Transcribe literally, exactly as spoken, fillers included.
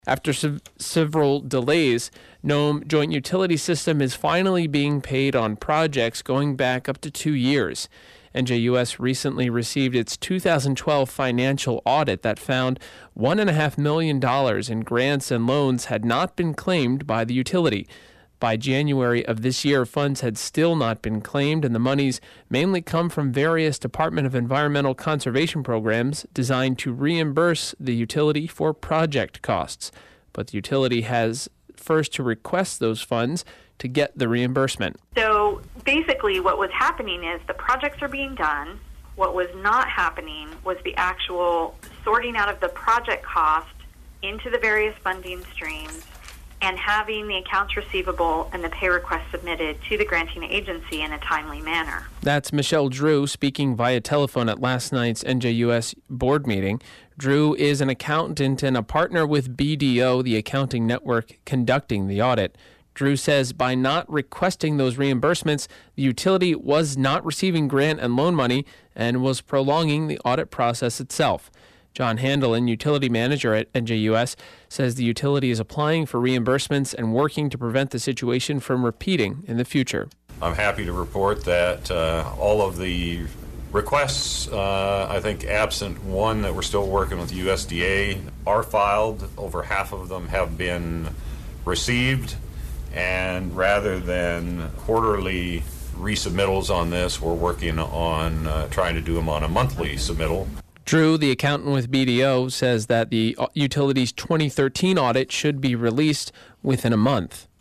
After sev- several delays, Nome Joint Utility System is finally being paid on projects going back up to two years. N J U S recently received its two thousand twelve financial audit that found one point five million dollars in grants and loans had not been claimed by the utility. By January of this year, funds had still not been claimed, and the monies mainly come from various Department of Environmental Conservation programs designed to reimburse the utility for project costs. But the utility has first to request those funds to get the reimbursement. So basically what was happening is the projects are being done. What was not happening was the actual sorting out of the project cost into the various funding streams and having the accounts receivable and the pay request submitted to the granting agency in a timely manner. That's Michelle Drew speaking via telephone at last night's N J U S board meeting. Drew is an accountant and a partner with B D O, the accounting network conducting the audit. Drew says by not requesting those reimbursements, the utility was not receiving grant and loan money and was prolonging the audit process itself. John Handelin, utility manager at N J U S, says the utility is applying for reimbursements and working to prevent the situation from repeating in the future. I'm happy to report that uh, all of the requests, uh, I think absent one that we're still working with the U S D A, are filed. Over half of them have been received, and rather than quarterly resubmittals on this, we're working on uh, trying to do them on a monthly submittal. Drew, the accountant with B D O, says that the utility's twenty thirteen audit should be released within a month.